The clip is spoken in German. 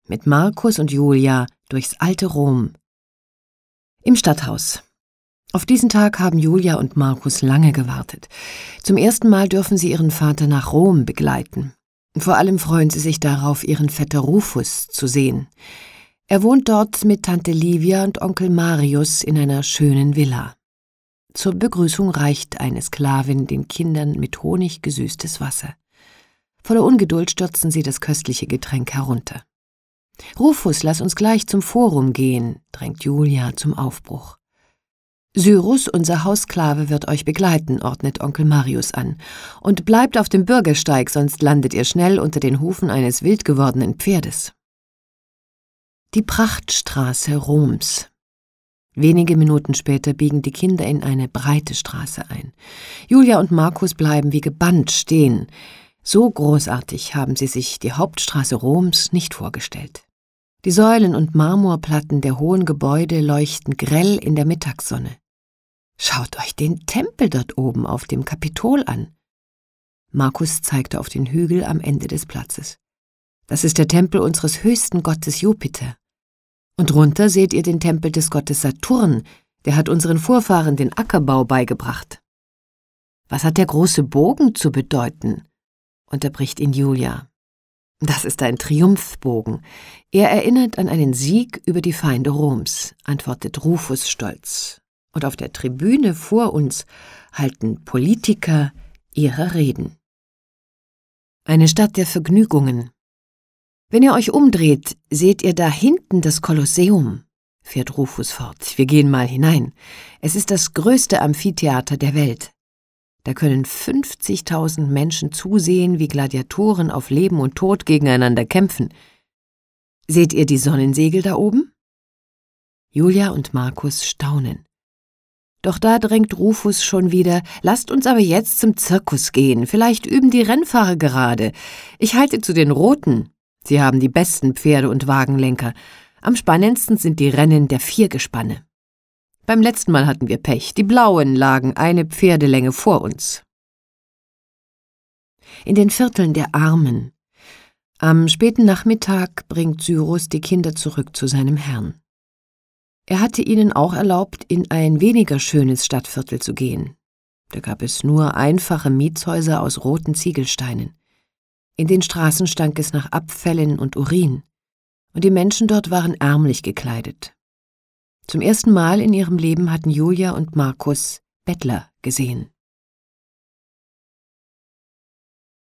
mit Markus und Julia durchs alte Rom. Im Stadthaus. Auf diesen Tag haben Julia und Markus lange gewartet. Zum ersten Mal dürfen sie ihren Vater nach Rom begleiten. Vor allem freuen sie sich darauf, ihren Vetter Rufus zu sehen. Er wohnt dort mit Tante Livia und Onkel Marius in einer schönen Villa. Zur Begrüßung reicht eine Sklavin den Kindern mit Honig gesüßtes Wasser. Voller Ungeduld stürzen sie das köstliche Getränk herunter. »Rufus, lass uns gleich zum Forum gehen«, drängt Julia zum Aufbruch. »Cyrus, unser Haussklave, wird euch begleiten«, ordnet Onkel Marius an. »Und bleibt auf dem Bürgersteig, sonst landet ihr schnell unter den Hufen eines wild gewordenen Pferdes.« Die Prachtstraße Roms. Wenige Minuten später biegen die Kinder in eine breite Straße ein. Julia und Markus bleiben wie gebannt stehen. So großartig haben sie sich die Hauptstraße Roms nicht vorgestellt. Die Säulen und Marmorplatten der hohen Gebäude leuchten grell in der Mittagssonne. Schaut euch den Tempel dort oben auf dem Kapitol an. Markus zeigte auf den Hügel am Ende des Platzes. Das ist der Tempel unseres höchsten Gottes Jupiter. Und drunter seht ihr den Tempel des Gottes Saturn, der hat unseren Vorfahren den Ackerbau beigebracht. Was hat der große Bogen zu bedeuten? Unterbricht ihn Julia. Das ist ein Triumphbogen. Er erinnert an einen Sieg über die Feinde Roms, antwortet Rufus stolz. Und auf der Tribüne vor uns halten Politiker ihre Reden. Eine Stadt der Vergnügungen. Wenn ihr euch umdreht, seht ihr da hinten das Kolosseum, fährt Rufus fort. Wir gehen mal hinein. Es ist das größte Amphitheater der Welt. Da können 50.000 Menschen zusehen, wie Gladiatoren auf Leben und Tod gegeneinander kämpfen. Seht ihr die Sonnensegel da oben? Julia und Markus staunen. Doch da drängt Rufus schon wieder, lasst uns aber jetzt zum Zirkus gehen, vielleicht üben die Rennfahrer gerade. Ich halte zu den Roten. Sie haben die besten Pferde und Wagenlenker. Am spannendsten sind die Rennen der 4 Gespanne. Beim letzten Mal hatten wir Pech. Die Blauen lagen eine Pferdelänge vor uns. In den Vierteln der Armen. Am späten Nachmittag bringt Cyrus die Kinder zurück zu seinem Herrn. Er hatte ihnen auch erlaubt, in ein weniger schönes Stadtviertel zu gehen. Da gab es nur einfache Mietshäuser aus roten Ziegelsteinen. In den Straßen stank es nach Abfällen und Urin, und die Menschen dort waren ärmlich gekleidet. Zum ersten Mal in ihrem Leben hatten Julia und Markus Bettler gesehen.